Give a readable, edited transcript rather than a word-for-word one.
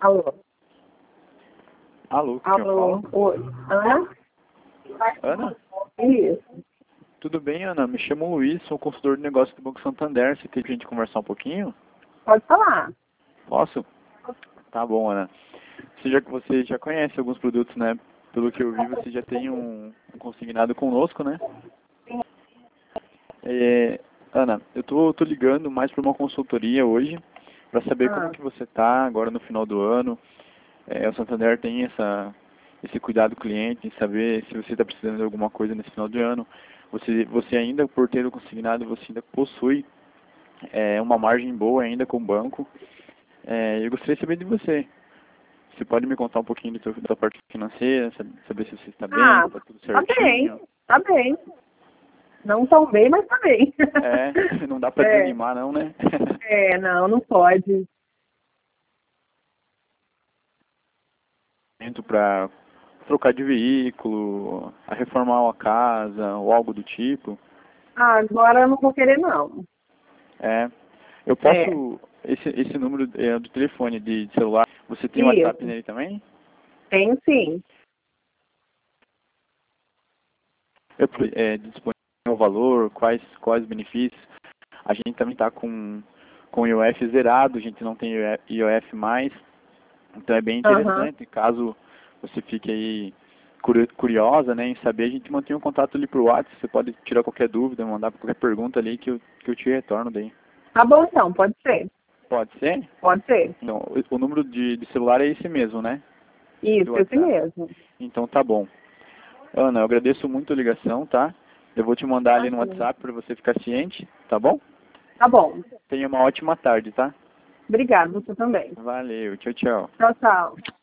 Alô? Alô, quem eu Alô? falo? Oi. Ana? Ana? Isso. Tudo bem, Ana? Me chamo Luiz, sou consultor de negócio do Banco Santander. Você tem pra gente conversar um pouquinho? Pode falar. Posso? Tá bom, Ana. Você já conhece alguns produtos, né? Pelo que eu vi, você já tem um consignado conosco, né? Ana, eu tô ligando mais para uma consultoria hoje, para saber como Ah, que você tá agora no final do ano. O Santander tem esse cuidado do cliente, em saber se você está precisando de alguma coisa nesse final de ano. Você ainda, por ter o consignado, você ainda possui uma margem boa ainda com o banco. Eu gostaria de saber de você. Você pode me contar um pouquinho da parte financeira, saber se você está bem, se está tudo tá bem. certinho? Tá bem. Não tão bem, mas tá bem. Não dá para É, desanimar não, né? não, não pode. Para trocar de veículo, a reformar uma casa ou algo do tipo. Agora eu não vou querer, não. É, eu É, posso, esse número do telefone de celular, você tem WhatsApp isso. nele também? Tem sim. Disponível o valor, quais benefícios. A gente também está com o IOF zerado, a gente não tem IOF mais, então é bem Aham. interessante, caso você fique aí curiosa, né, em saber, a gente mantém um contato ali por WhatsApp, você pode tirar qualquer dúvida, mandar qualquer pergunta ali que eu te retorno daí. Tá bom então, pode ser. Pode ser? Pode ser. Então, o número de celular é esse mesmo, né? Isso, Do esse WhatsApp. mesmo. Então tá bom. Ana, eu agradeço muito a ligação, tá? Eu vou te mandar ali no Imagina. WhatsApp para você ficar ciente, tá bom? Tá bom. Tenha uma ótima tarde, tá? Obrigada, você também. Valeu, tchau, tchau. Tchau, tchau.